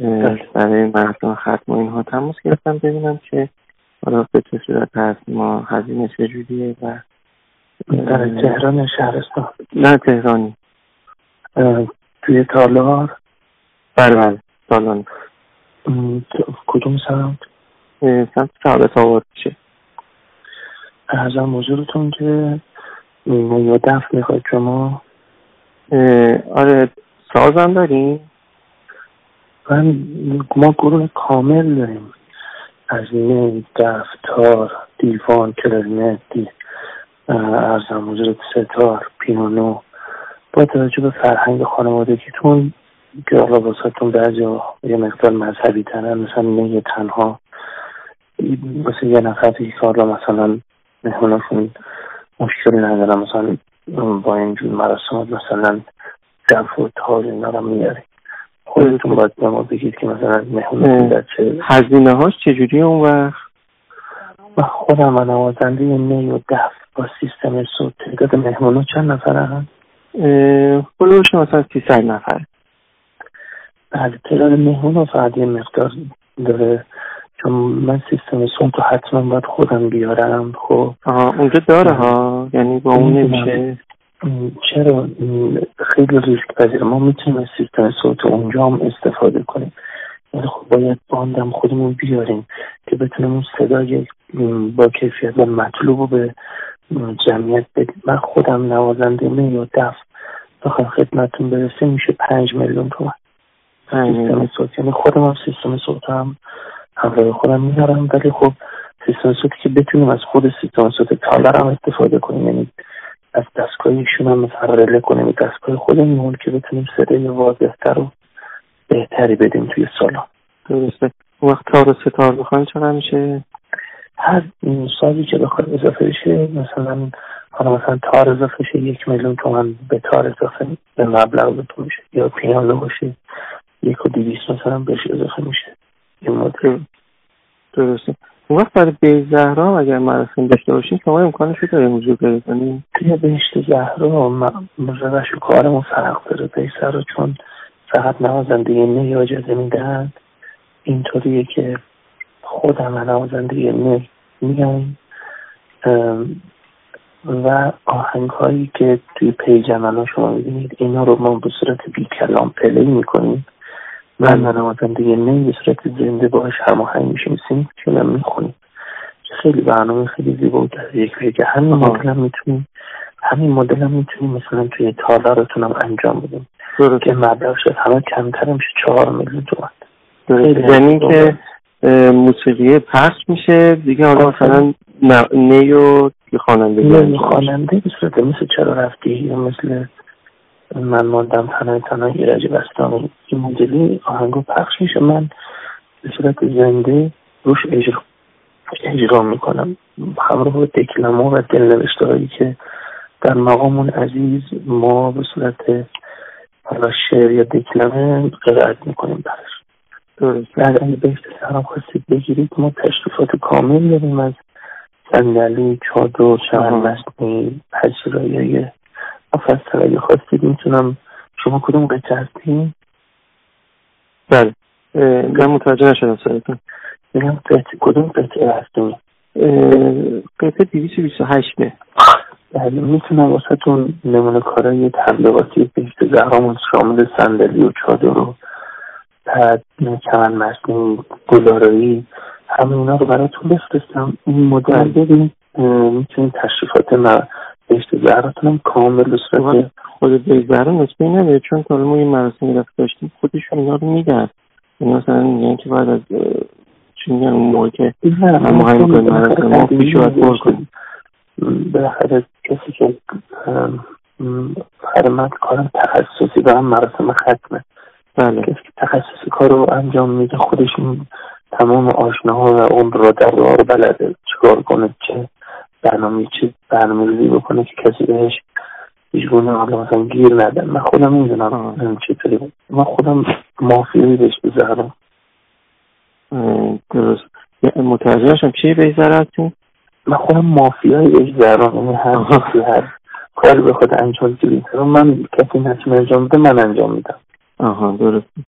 برای مراسم ختم و اینها تماس گرفتم ببینم که حالا به چه صورت هست، ما هزینه چجوریه و در تهران شهرستان؟ نه تهرانی. توی تالار؟ بله تالار. کدوم سمت؟ سمت سعادت آباد میشه. ارزم حضورتون که یا دفع میخواید شما؟ آره سازم داریم؟ ما گروه کامل داریم، هزینه، دفع، تار، دیوان، کلارینت، ارزم حضورت ستار، پیانو. با توجه به فرهنگ خانوادگیتون که حالا واسهتون بعضی یه مقدار مذهبی ترن، مثلا نه تنها واسه یه نفر که حالا مثلا مهموناشون مشکلی ندارن، مثلا با اینجور مراسمات مثلا دفع و تار اینا رو میاریم. خودتون باید به ما بگید که مثلا مهموناشون در چه هزینه هاش چجوری اون وقت؟ من خودم نوازنده نی و دف با سیستم صوت. تعداد مهمونا چند نفر هم؟ بلوش مثلا 300 نفر. بله تعداد مهمونا فقط یه مقدار داره، چون من سیستم صوت رو حتما باید خودم بیارم. خب اونجا داره ها، یعنی با اون نمیشه؟ چرا؟ خیلی ریسک پذیره. ما میتونیم سیستم صوت اونجا هم استفاده کنیم، ولی خب باید باندم خودمون بیاریم که بتونیم اون صدای با کیفیت و مطلوب رو به جمعیت بدیم. من خودم نوازنده نی و دف بخوام خدمتتون برسه میشه 5 میلیون تومان سیستم صوت. یعنی خودم هم سیستم صوت هم همراه خودم میارم، ولی خب سیستم صوتی که بتونیم از خود سیستم صوت تالار هم استفاده کنیم، یعنی از دستگاه ایشون هم مثلا رله کنیم دستگاه خودمون که بتونیم صدای واضح‌تر و بهتری بدیم توی سالن. درسته. وقت تار و ستار بخواین چقدر میشه؟ هر سازی که بخواد اضافه بشه، مثلا تار اضافه شه 1 میلیون تومان به تار اضافه به مبلغ بتون میشه، یا پیانو باشه 1,200,000 مثلا بهش اضافه میشه این مدل. درسته. اون وقت برای بهشت زهرا اگر مراسم داشته باشین شما امکانش داره حضور پیدا کنین؟ توی بهشت زهرا روش کارمون فرق داره. بهشت زهرا چون فقط نوازنده نی اجازه میدن، اینطوریه که خودم نوازنده نی میایم و آهنگ هایی که توی پیج عملا شما میبینید اینا رو ما به صورت بی کلام پلی میکنیم. من نوازنده نی به صورت زنده باش هماهنگ میشیم، سینکشن میخونیم. خیلی برنامه خیلی زیبا در یک پیج. همین مدل هم میتونیم مثلا توی تالارتون هم انجام بدیم که مبلغ شد همه کمتر میشه 4 میلیون تومان. یعنی که موسیقی پخش میشه دیگه، حالا مثلا نی و خواننده به صورت مثل چرا رفتی یا مثل من ماندم تنهای ایرج بستانی این مدلی آهنگو پخش میشه، من به صورت زنده روش اجرا میکنم همراه با دکلمه و دلنوشته هایی که در مقامون عزیز ما به صورت حالا شعر یا دکلمه قرائت میکنیم برش. درست. اگه بهشت زهرا خواستید بگیرید ما تشریفات کامل داریم، از صندلی، چادر، شمن مصنوعی، پذیرایی مفصل. اگه خواستید میتونم. شما کدوم قطعه هستین؟ بله من متوجه نشدم سرتون. میگم کدوم قطعه هستین؟ قطعه 228 بله میتونم واسه تون نمونه کارای تبلیغاتی بهشت زهرامون شامل صندلی و چادر و بعد چمن مصنوعی، گلارایی، همه اینا رو براتون بفرستم. این مدل ببینید میتونید تشریفات بهشت زهراتون هم کامل صورت خود بهشت زهرا نسبی نداره، چون تا ما این مراسم رفت داشتیم خودشون اینا رو میدن، یعنی مثلا میگن که بعد از چی میگن اون موقع که هماهنگ کنیم مراسم ما پیش باید پر کنیم. بالاخره کسی که خدمت کارم تخصصی دارم مراسم ختمه. بله. کسی که تخصصی کار رو انجام میده خودشون تمام آشناها و عمر رو در رو بلده چیکار کنه، چه برنامه‌ریزی بکنه که کسی بهش هیچگونه حالا مثلا گیر نده. من خودم میدونم چطوری. من خودم مافیایی بهش بذارم. درست. متوجه شدم چی بهش ذرا؟ من خودم مافیایی بهش ذرا، یعنی هر کاری بخواد انجام بدید من کسی نتونه انجام بده من انجام میدم. درست.